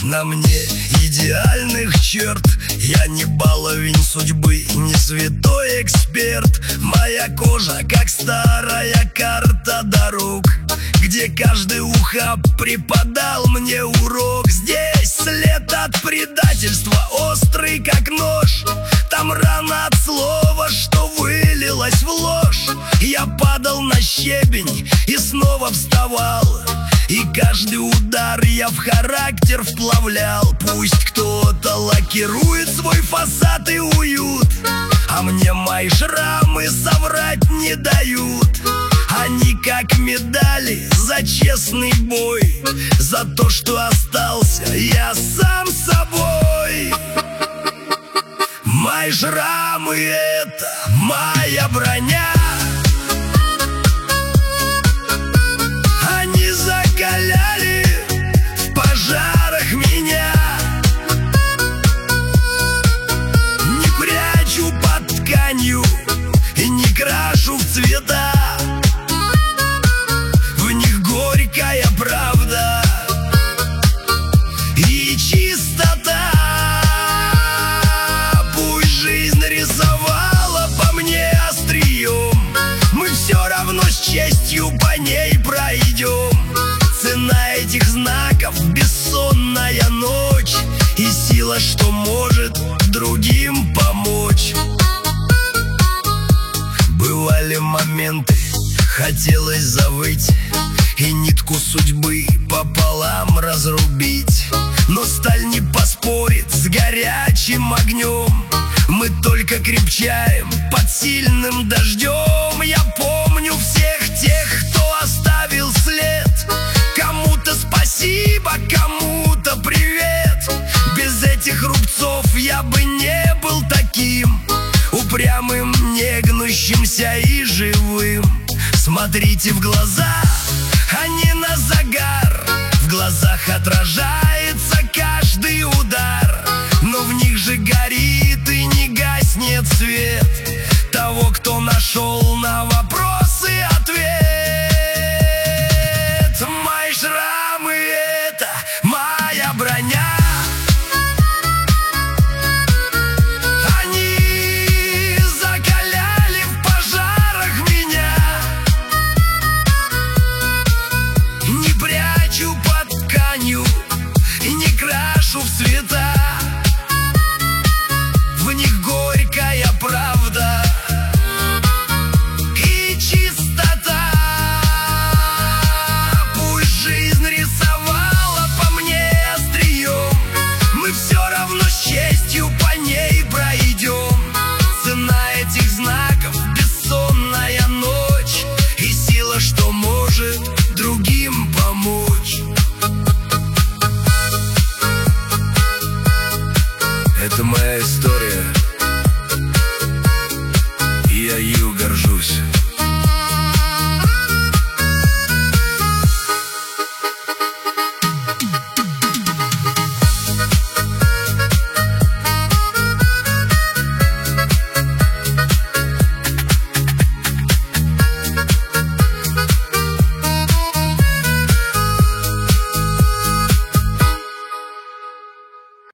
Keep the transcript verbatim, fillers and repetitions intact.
На мне идеальных черт. Я не баловень судьбы, не святой эксперт. Моя кожа, как старая карта дорог, где каждый ухаб преподал мне урок. Здесь след от предательства, острый как нож. Там рана от слова, что вылилось в ложь. Я падал на щебень и снова вставал, и каждый удар я в характер вплавлял. Пусть кто-то лакирует свой фасад и уют, а мне мои шрамы соврать не дают. Они как медали за честный бой, за то, что остался я сам собой. Мои шрамы — это моя броня. Они закаляли в пожарах меня. Не прячу под тканью и не крашу в цвета. В них горькая правда и чистота. Пусть жизнь рисовала по мне острием, мы все равно с честью по ней пройдем. Цена этих знаков — бессонная ночь и сила, что может другим помочь. Бывали моменты, хотелось завыть и нитку судьбы пополам разрубить, но сталь не поспорит с горячим огнем. Мы только крепчаем под сильным дождем. Я помню всех тех, кто оставил след. Кому-то спасибо, кому-то привет. Без этих рубцов я бы не был таким упрямым, негнущимся и живым. Смотрите в глаза,